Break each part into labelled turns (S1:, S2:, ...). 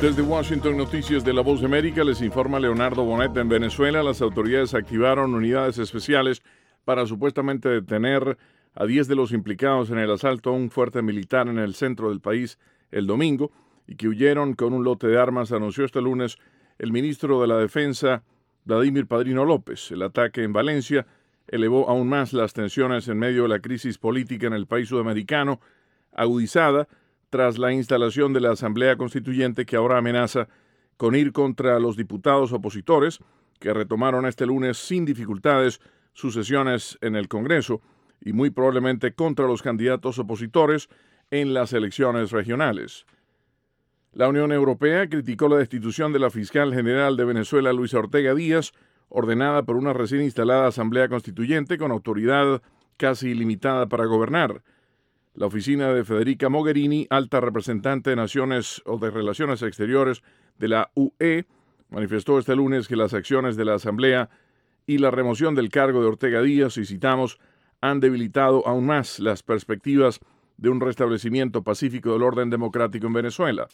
S1: Desde Washington, Noticias de La Voz de América, les informa Leonardo Bonet. En Venezuela, las autoridades activaron unidades especiales para supuestamente detener a 10 de los implicados en el asalto a un fuerte militar en el centro del país el domingo y que huyeron con un lote de armas, anunció este lunes el ministro de la Defensa, Vladimir Padrino López. El ataque en Valencia elevó aún más las tensiones en medio de la crisis política en el país sudamericano, agudizada tras la instalación de la Asamblea Constituyente, que ahora amenaza con ir contra los diputados opositores que retomaron este lunes sin dificultades sus sesiones en el Congreso y muy probablemente contra los candidatos opositores en las elecciones regionales. La Unión Europea criticó la destitución de la fiscal general de Venezuela, Luisa Ortega Díaz, ordenada por una recién instalada Asamblea Constituyente con autoridad casi ilimitada para gobernar. La oficina de Federica Mogherini, alta representante de Naciones o de Relaciones Exteriores de la UE, manifestó este lunes que las acciones de la Asamblea y la remoción del cargo de Ortega Díaz, y citamos, han debilitado aún más las perspectivas de un restablecimiento pacífico del orden democrático en Venezuela.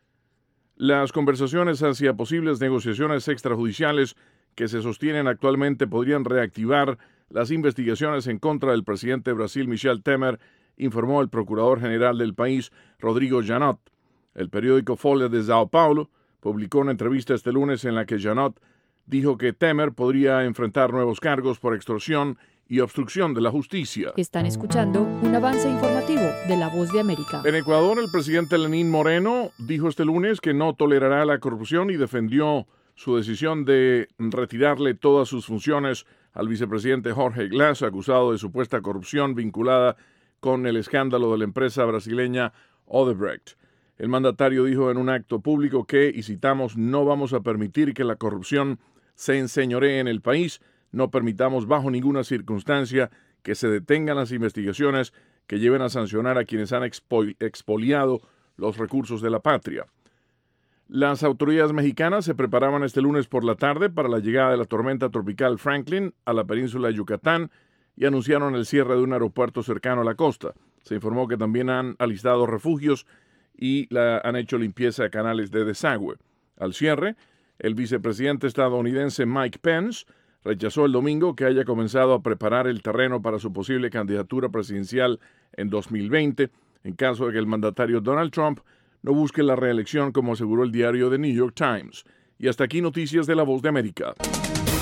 S1: Las conversaciones hacia posibles negociaciones extrajudiciales que se sostienen actualmente podrían reactivar las investigaciones en contra del presidente de Brasil, Michel Temer, informó el procurador general del país, Rodrigo Janot. El periódico Folha de São Paulo publicó una entrevista este lunes en la que Janot dijo que Temer podría enfrentar nuevos cargos por extorsión y obstrucción de la justicia.
S2: Están escuchando un avance informativo de La Voz de América.
S1: En Ecuador, el presidente Lenín Moreno dijo este lunes que no tolerará la corrupción y defendió su decisión de retirarle todas sus funciones al vicepresidente Jorge Glass, acusado de supuesta corrupción vinculada con el escándalo de la empresa brasileña Odebrecht. El mandatario dijo en un acto público que, y citamos, no vamos a permitir que la corrupción se enseñoree en el país, no permitamos bajo ninguna circunstancia que se detengan las investigaciones que lleven a sancionar a quienes han expoliado los recursos de la patria. Las autoridades mexicanas se preparaban este lunes por la tarde para la llegada de la tormenta tropical Franklin a la península de Yucatán y anunciaron el cierre de un aeropuerto cercano a la costa. Se informó que también han alistado refugios y han hecho limpieza de canales de desagüe. Al cierre, el vicepresidente estadounidense Mike Pence rechazó el domingo que haya comenzado a preparar el terreno para su posible candidatura presidencial en 2020, en caso de que el mandatario Donald Trump no busque la reelección, como aseguró el diario The New York Times. Y hasta aquí Noticias de La Voz de América.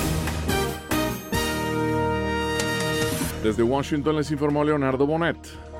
S1: Desde Washington les informó Leonardo Bonet.